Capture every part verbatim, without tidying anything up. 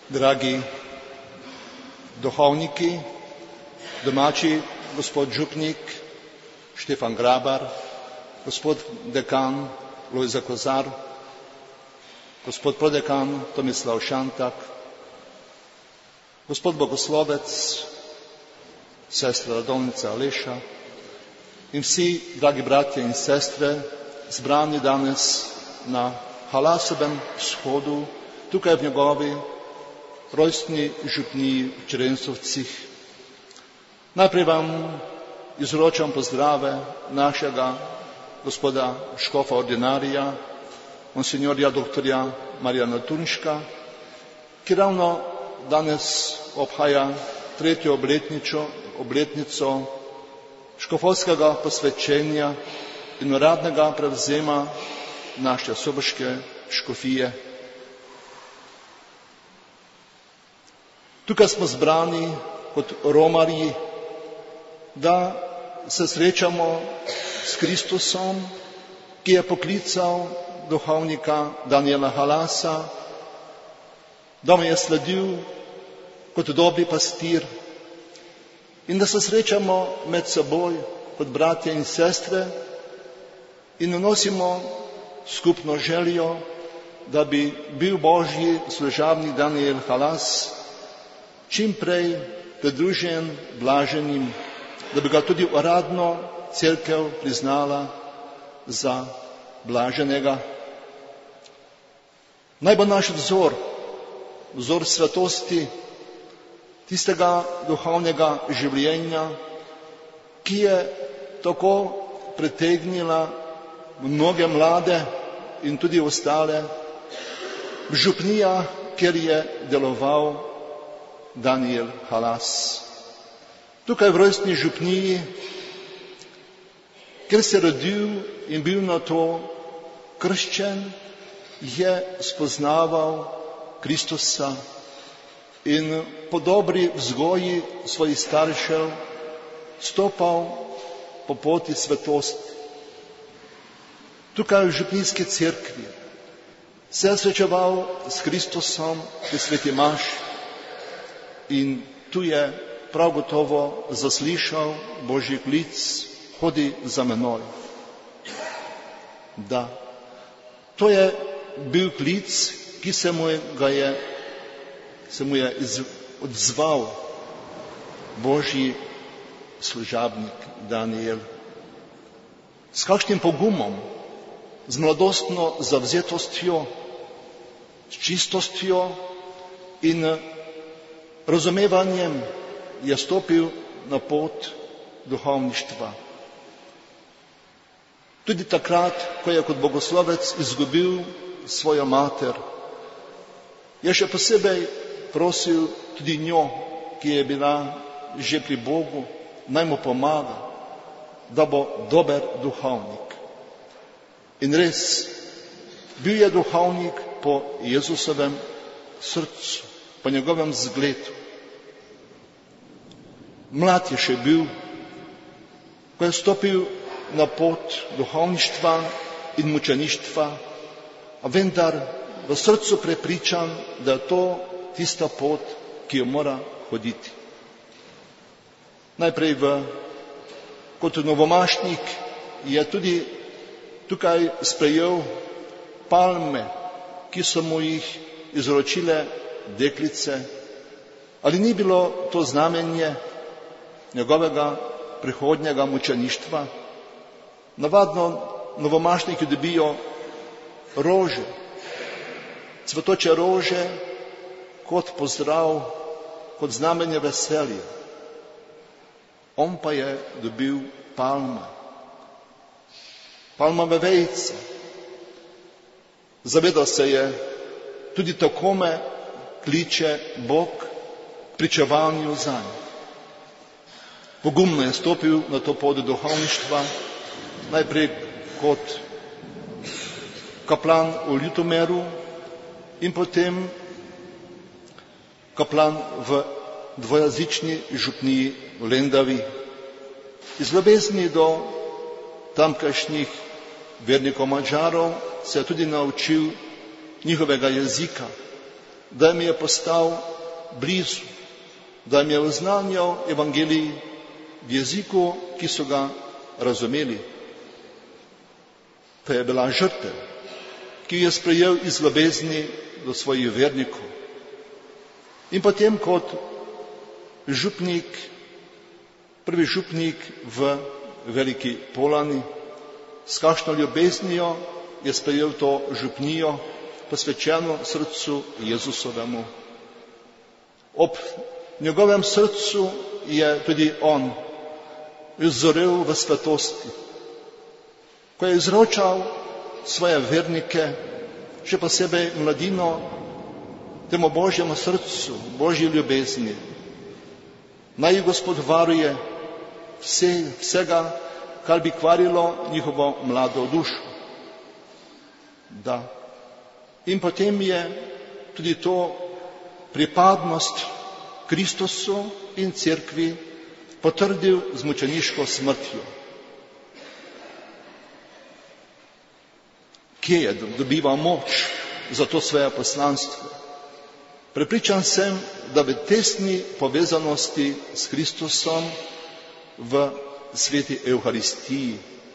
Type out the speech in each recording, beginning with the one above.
dragi duhovniki, domači gospod župnik Štefan Grabar, gospod dekan Lojze Kozar, gospod prodekan Tomislav Šantak, gospod bogoslovec, sestra Radovnica Aleša in vsi dragi bratje in sestre, zbrani danes na Halasovem shodu, tukaj v njegovi rojstni župniji v Črensovcih. Najprej vam izročam pozdrave našega gospoda škofa ordinarija, monsignorja doktorja Marjana Turnška, ki ravno danes obhaja tretjo obletnico, obletnico škofovskega posvečenja in uradnega prevzema naše soboške škofije. Tukaj smo zbrani kot romarji, da se srečamo s Kristusom, ki je poklical duhovnika Daniela Halasa, da mu je sledil kot dobri pastir in da se srečamo med seboj kot bratje in sestre in nosimo skupno željo, da bi bil Božji služabnik Daniel Halas čim prej pridružen blaženim, da bi ga tudi uradno cerkev priznala za blaženega. Naj bo naš vzor, vzor svetosti, tistega duhovnega življenja, ki je tako pritegnila mnoge mlade in tudi ostale v župnijah, kjer je deloval Daniel Halas. Tukaj v rojstni župniji, kjer se je rodil in bil na to krščen, je spoznaval Kristusa in po dobri vzgoji svojih staršev stopal po poti svetosti. Tukaj v župnijski cerkvi se je srečeval s Kristusom v sveti maši in tu je prav gotovo zaslišal Božji klic: hodi za menoj. Da, to je bil klic, ki se mu ga je, se mu je odzval Božji služabnik Daniel. S kakšnim pogumom, z mladostno zavzetostjo, s čistostjo in razumevanjem je stopil na pot duhovništva. Tudi takrat, ko je kot bogoslovec izgubil svojo mater, je še posebej prosil tudi njo, ki je bila že pri Bogu, naj mu pomaga, da bo dober duhovnik. In res, bil je duhovnik po Jezusovem srcu, po njegovem zgledu. Mlad je še bil, ko je stopil na pot duhovništva in mučeništva, a vendar v srcu prepričan, da je to tista pot, ki jo mora hoditi. Najprej v, kot novomašnik je tudi tukaj sprejel palme, ki so mu jih izročile deklice. Ali ni bilo to znamenje njegovega prihodnjega mučeništva? Navadno novomašniki dobijo rože, cvetoče rože kot pozdrav, kot znamenje veselja. On pa je dobil palme, palmove vejice. Zavedal se je, tudi tako me kliče Bog k pričevanju zanj. Pogumno je stopil na to pot duhovništva, najprej kot kaplan v Ljutomeru in potem kaplan v dvojazični župniji v Lendavi. Iz ljubezni do tamkajšnjih vernikov Madžarov se je tudi naučil njihovega jezika da jim je postal blizu, da jim je oznanjal evangelij v jeziku, ki so ga razumeli. To je bila žrtev, ki jo je sprejel iz ljubezni do svojih vernikov. In potem kot župnik, prvi župnik v Veliki Polani, s kakšno ljubeznijo je sprejel to župnijo, posvečeno srcu Jezusovemu. Ob njegovem srcu je tudi on izorel v svetosti, ko je izročal svoje vernike, še posebej mladino, temu Božjemu srcu, Božji ljubezni. Naj jih Gospod varuje vse, vsega, kar bi kvarilo njihovo mlado dušo. Da. In potem je tudi to pripadnost Kristusu in cerkvi potrdil z mučeniško smrtjo. Kje je dobival moč za to svoje poslanstvo? Prepričan sem, da v tesni povezanosti s Kristusom v sveti Evharistiji.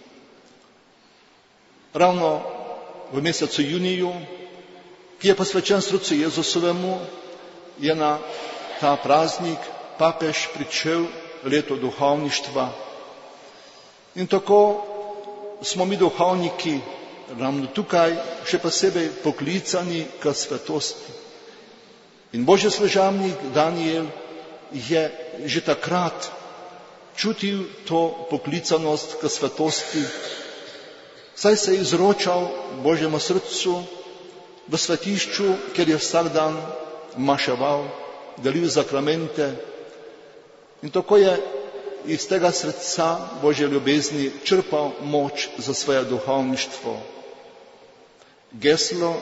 Ravno v mesecu juniju, ki je posvečen srcu Jezusovemu, je na ta praznik papež pričel leto duhovništva. In tako smo mi duhovniki ravno tukaj še posebej poklicani k svetosti. In Božji služabnik Daniel je že takrat čutil to poklicanost k svetosti, saj se je izročal Božjemu srcu v svetišču, kjer je vsak dan maševal, delil zakramente. In tako je iz tega srca Božje ljubezni črpal moč za svoje duhovništvo. Geslo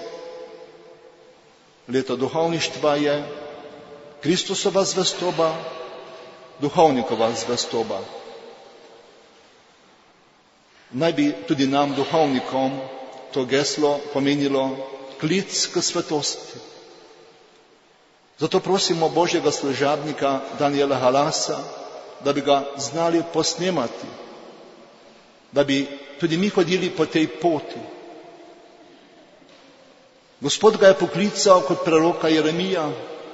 leta duhovništva je Kristusova zvestoba, duhovnikova zvestoba. Naj bi tudi nam, duhovnikom, to geslo pomenilo klic k svetosti. Zato prosimo Božjega služabnika Daniela Halasa, da bi ga znali posnemati, da bi tudi mi hodili po tej poti. Gospod ga je poklical kot preroka Jeremija: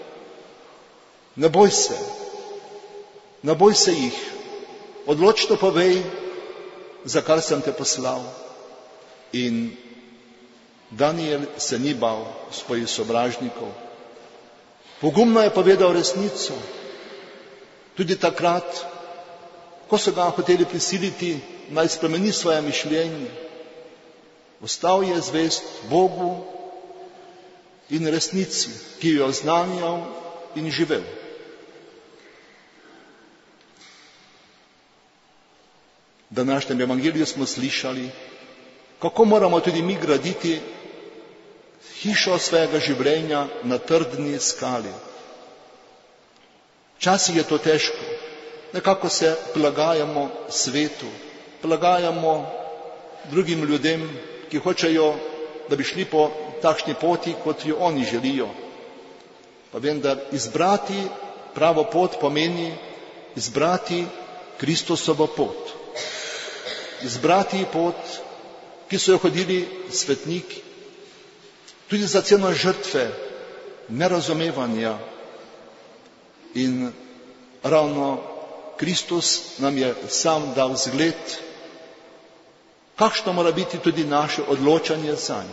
ne boj se, ne boj se jih, odločno povej, za kar sem te poslal. In Daniel se ni bal svojih sovražnikov. Pogumno je povedal resnico, tudi takrat, ko so ga hoteli prisiliti, naj spremeni svoje mišljenje. Ostal je zvest Bogu in resnici, ki jo je oznanjal in živel. V današnjem evangeliju smo slišali, kako moramo tudi mi graditi hišo svojega življenja na trdni skali. Včasih je to težko. Nekako se prilagajamo svetu, prilagajamo drugim ljudem, ki hočejo, da bi šli po takšni poti, kot jo oni želijo. Pa vendar izbrati pravo pot pomeni izbrati Kristusovo pot. Izbrati pot, ki so jo hodili svetniki. Tudi za ceno žrtve, nerazumevanja. In ravno Kristus nam je sam dal zgled, kakšno mora biti tudi naše odločanje zanj.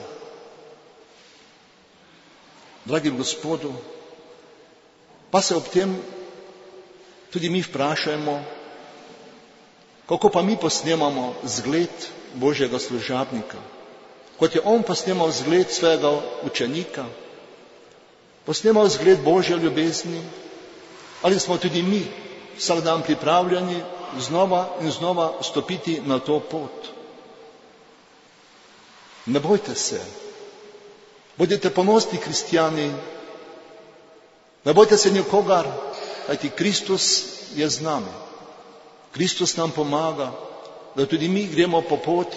Dragi Gospodu, pa se ob tem tudi mi vprašajmo, kako pa mi posnemamo zgled Božjega služabnika, kot je on posnemal zgled svojega učenika, posnemal zgled Božje ljubezni, ali smo tudi mi vsak dan pripravljeni znova in znova stopiti na to pot. Ne bojte se, bodite ponosni kristjani, ne bojte se nikogar, kajti Kristus je z nami. Kristus nam pomaga, da tudi mi gremo po poti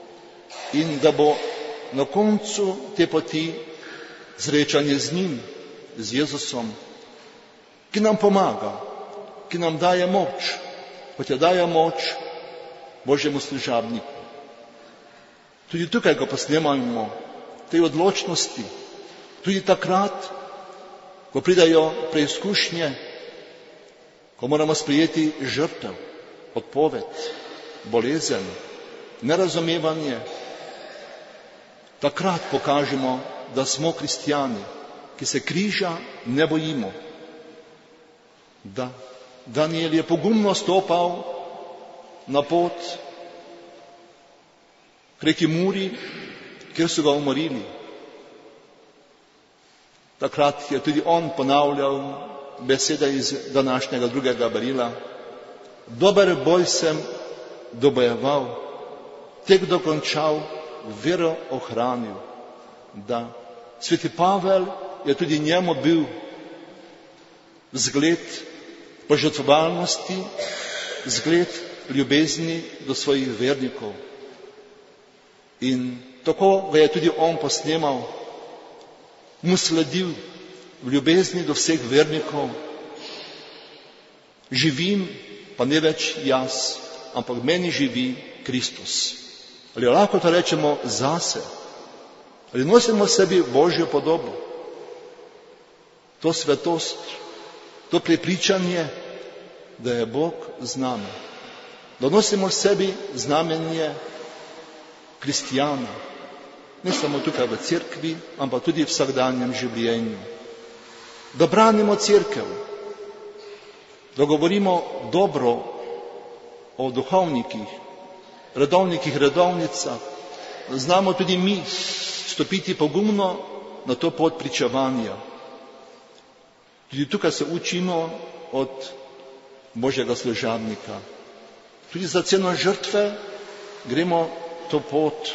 in da bo na koncu te poti srečanje z njim, z Jezusom, ki nam pomaga, ki nam daje moč, kot je daje moč Božjemu služabniku. Tudi tukaj ga posnemamo, tej odločnosti, tudi takrat, ko pridajo preizkušnje, ko moramo sprejeti žrtev, odpoved, bolezen, nerazumevanje. Takrat pokažemo, da smo kristjani, ki se križa ne bojimo. Da, Daniel je pogumno stopal na pot k reki Muri, kjer so ga umorili. Takrat je tudi on ponavljal besede iz današnjega drugega berila. Dober boj sem dobojeval, tek dokončal, vero ohranil. Da, sveti Pavel je tudi njemu bil zgled požrtvovalnosti, zgled ljubezni do svojih vernikov. In tako ga je tudi on posnemal, mu sledil v ljubezni do vseh vernikov. Živim, pa ne več jaz, ampak meni živi Kristus. Ali lahko to rečemo zase? Ali nosimo v sebi Božjo podobo? To svetost, to prepričanje, da je Bog z nami. Da nosimo v sebi znamenje kristjana. Ne samo tukaj v cerkvi, ampak tudi v vsakdanjem življenju. Da branimo cerkev, da govorimo dobro o duhovnikih, redovnikih, redovnicah, znamo tudi mi stopiti pogumno na to pot pričevanja. Tudi tukaj se učimo od Božjega služabnika. Tudi za ceno žrtve gremo to pot.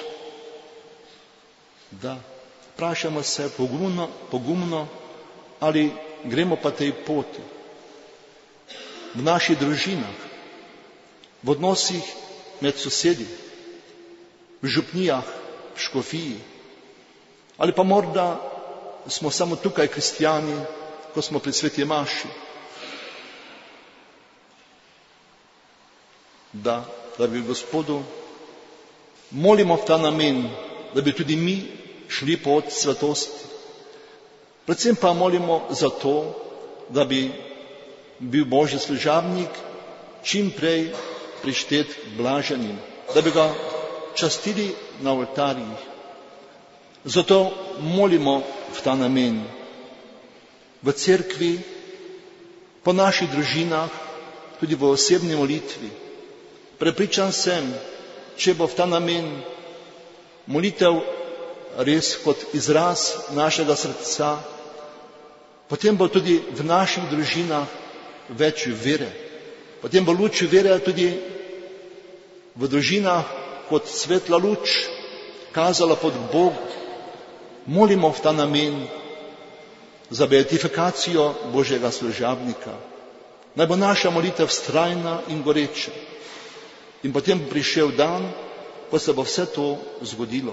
Da, vprašamo se pogumno, pogumno, ali gremo pa tej poti. V naših družinah, v odnosih med sosedi, v župnijah, v škofiji, ali pa morda smo samo tukaj kristjani, ko smo pri sveti maši. Da, da bi Gospodu molimo v ta namen, da bi tudi mi šli pot svetosti. Predvsem pa molimo za to, da bi bil Božji služabnik čim prej prištet k blaženim, da bi ga častili na oltarjih. Zato molimo v ta namen. V cerkvi, po naših družinah, tudi v osebni molitvi. Prepričan sem, če bo v ta namen molitev res kot izraz našega srca, potem bo tudi v naših družinah več vere. Potem bo luč vere tudi v družinah kot svetla luč kazala pod Bog. Molimo v ta namen za beatifikacijo Božjega služabnika. Naj bo naša molitev vztrajna in goreča. In potem bo prišel dan, ko se bo vse to zgodilo.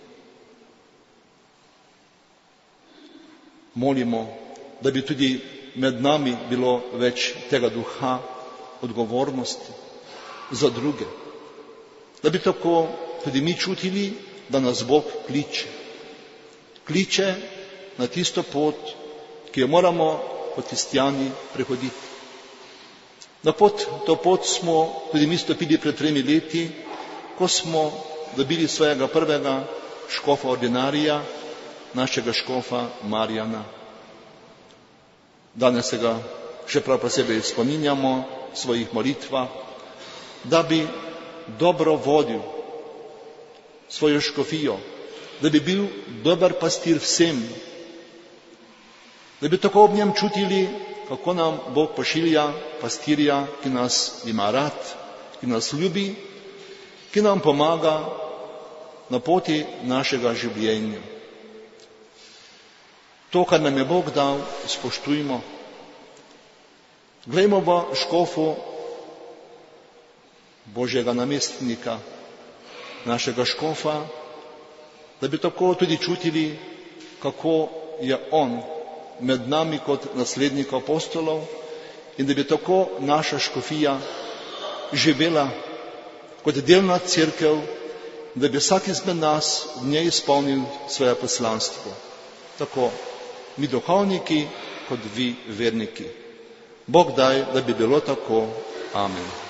Molimo, da bi tudi med nami bilo več tega duha odgovornosti za druge. Da bi tako tudi mi čutili, da nas Bog kliče. Kliče na tisto pot, ki jo moramo kot kristjani prehoditi. Na pot, to pot smo tudi mi stopili pred tremi leti, ko smo dobili svojega prvega škofa ordinarija, našega škofa Marjana. Danes se ga še prav posebej spominjamo v svojih molitvah, da bi dobro vodil svojo škofijo, da bi bil dober pastir vsem, da bi tako ob njem čutili, kako nam Bog pošilja pastirja, ki nas ima rad, ki nas ljubi, ki nam pomaga na poti našega življenja. To, kar nam je Bog dal, spoštujmo. Glejmo v škofu Božjega namestnika, našega škofa, da bi tako tudi čutili, kako je on med nami kot naslednika apostolov in da bi tako naša škofija živela kot delna cerkev, da bi vsak izmed nas v njej izpolnil svoje poslanstvo. Tako mi duhovniki kot vi verniki. Bog daj, da bi bilo tako. Amen.